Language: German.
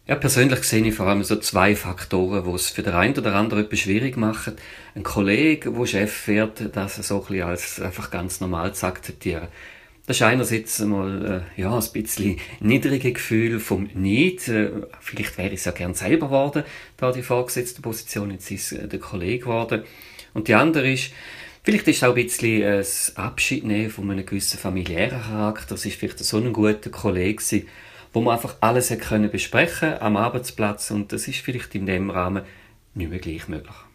Ja, persönlich sehe ich vor allem so zwei Faktoren, die es für den einen oder anderen etwas schwierig machen. Ein Kollege, der Chef wird, das so ein bisschen als einfach ganz normal zu akzeptieren. Das ist einerseits einmal ja, ein bisschen niedrige Gefühl vom Neid. Vielleicht wäre ich es ja gern selber geworden, da die vorgesetzte Position, jetzt ist es der Kollege geworden. Und die andere ist, vielleicht ist es auch ein bisschen ein Abschied nehmen von einem gewissen familiären Charakter. Es ist vielleicht so ein guter Kollege gewesen, wo man einfach alles hat können besprechen am Arbeitsplatz, und das ist vielleicht in dem Rahmen nicht mehr gleich möglich.